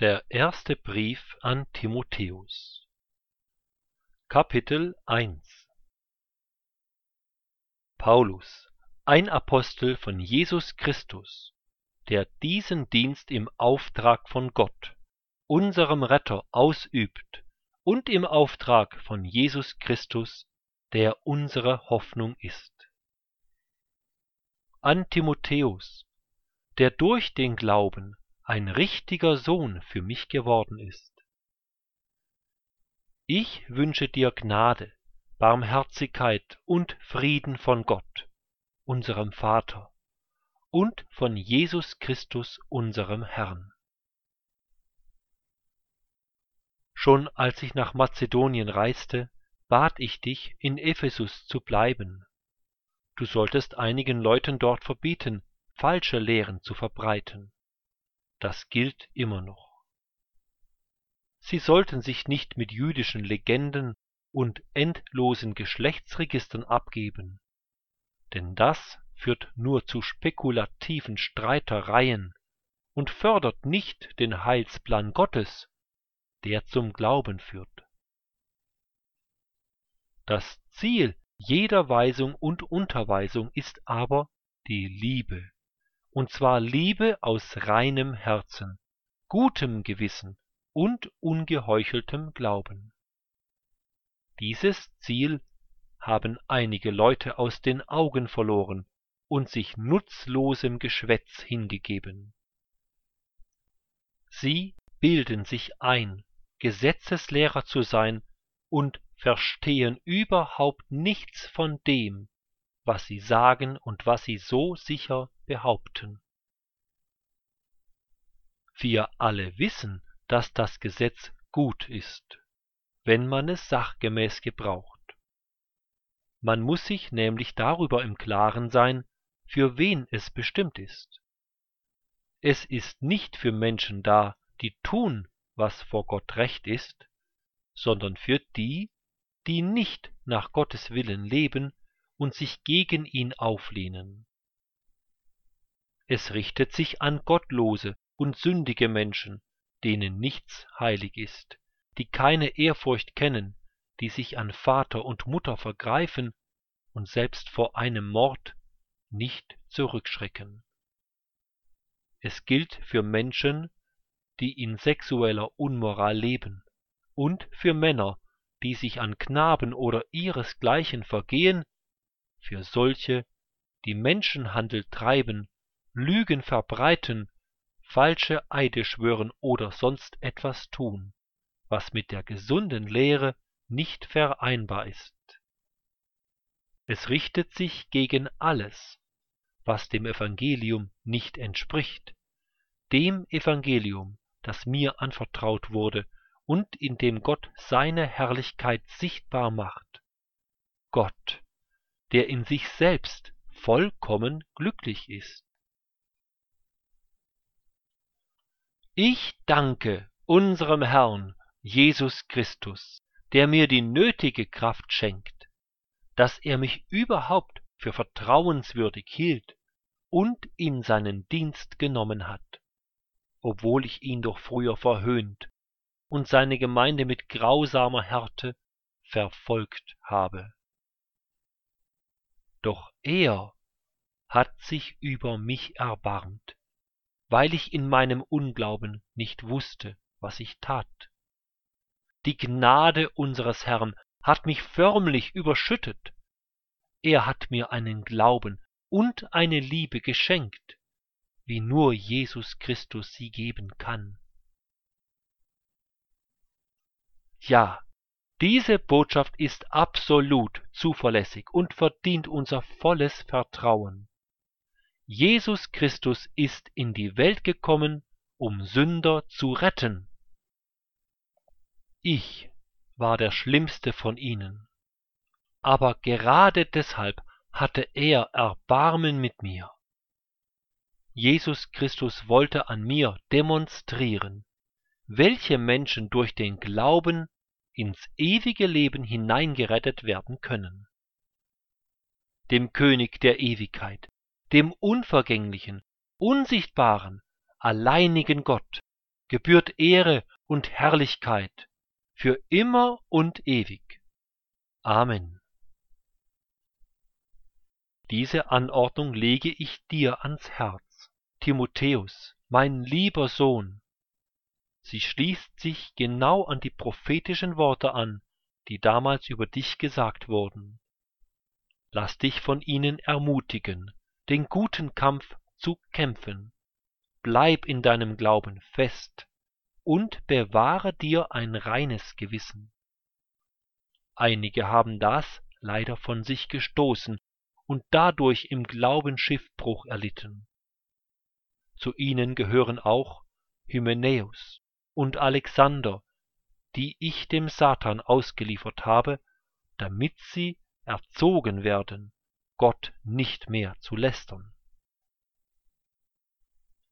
Der erste Brief an Timotheus. Kapitel 1. Paulus, ein Apostel von Jesus Christus, der diesen Dienst im Auftrag von Gott, unserem Retter, ausübt und im Auftrag von Jesus Christus, der unsere Hoffnung ist. An Timotheus, der durch den Glauben ein richtiger Sohn für mich geworden ist. Ich wünsche dir Gnade, Barmherzigkeit und Frieden von Gott, unserem Vater, und von Jesus Christus, unserem Herrn. Schon als ich nach Mazedonien reiste, bat ich dich, in Ephesus zu bleiben. Du solltest einigen Leuten dort verbieten, falsche Lehren zu verbreiten. Das gilt immer noch. Sie sollten sich nicht mit jüdischen Legenden und endlosen Geschlechtsregistern abgeben, denn das führt nur zu spekulativen Streitereien und fördert nicht den Heilsplan Gottes, der zum Glauben führt. Das Ziel jeder Weisung und Unterweisung ist aber die Liebe, und zwar Liebe aus reinem Herzen, gutem Gewissen und ungeheucheltem Glauben. Dieses Ziel haben einige Leute aus den Augen verloren und sich nutzlosem Geschwätz hingegeben. Sie bilden sich ein, Gesetzeslehrer zu sein und verstehen überhaupt nichts von dem, was sie sagen und was sie so sicher behaupten. Wir alle wissen, dass das Gesetz gut ist, wenn man es sachgemäß gebraucht. Man muss sich nämlich darüber im Klaren sein, für wen es bestimmt ist. Es ist nicht für Menschen da, die tun, was vor Gott recht ist, sondern für die, die nicht nach Gottes Willen leben und sich gegen ihn auflehnen. Es richtet sich an gottlose und sündige Menschen, denen nichts heilig ist, die keine Ehrfurcht kennen, die sich an Vater und Mutter vergreifen und selbst vor einem Mord nicht zurückschrecken. Es gilt für Menschen, die in sexueller Unmoral leben, und für Männer, die sich an Knaben oder ihresgleichen vergehen, für solche, die Menschenhandel treiben, Lügen verbreiten, falsche Eide schwören oder sonst etwas tun, was mit der gesunden Lehre nicht vereinbar ist. Es richtet sich gegen alles, was dem Evangelium nicht entspricht, dem Evangelium, das mir anvertraut wurde und in dem Gott seine Herrlichkeit sichtbar macht. Gott, der in sich selbst vollkommen glücklich ist. Ich danke unserem Herrn Jesus Christus, der mir die nötige Kraft schenkt, dass er mich überhaupt für vertrauenswürdig hielt und in seinen Dienst genommen hat, obwohl ich ihn doch früher verhöhnt und seine Gemeinde mit grausamer Härte verfolgt habe. Doch er hat sich über mich erbarmt, weil ich in meinem Unglauben nicht wusste, was ich tat. Die Gnade unseres Herrn hat mich förmlich überschüttet. Er hat mir einen Glauben und eine Liebe geschenkt, wie nur Jesus Christus sie geben kann. Ja, diese Botschaft ist absolut zuverlässig und verdient unser volles Vertrauen. Jesus Christus ist in die Welt gekommen, um Sünder zu retten. Ich war der schlimmste von ihnen, aber gerade deshalb hatte er Erbarmen mit mir. Jesus Christus wollte an mir demonstrieren, welche Menschen durch den Glauben ins ewige Leben hineingerettet werden können. Dem König der Ewigkeit, dem unvergänglichen, unsichtbaren, alleinigen Gott gebührt Ehre und Herrlichkeit für immer und ewig. Amen. Diese Anordnung lege ich dir ans Herz, Timotheus, mein lieber Sohn. Sie schließt sich genau an die prophetischen Worte an, die damals über dich gesagt wurden. Lass dich von ihnen ermutigen, den guten Kampf zu kämpfen. Bleib in deinem Glauben fest und bewahre dir ein reines Gewissen. Einige haben das leider von sich gestoßen und dadurch im Glauben Schiffbruch erlitten. Zu ihnen gehören auch Hymenäus und Alexander, die ich dem Satan ausgeliefert habe, damit sie erzogen werden, Gott nicht mehr zu lästern.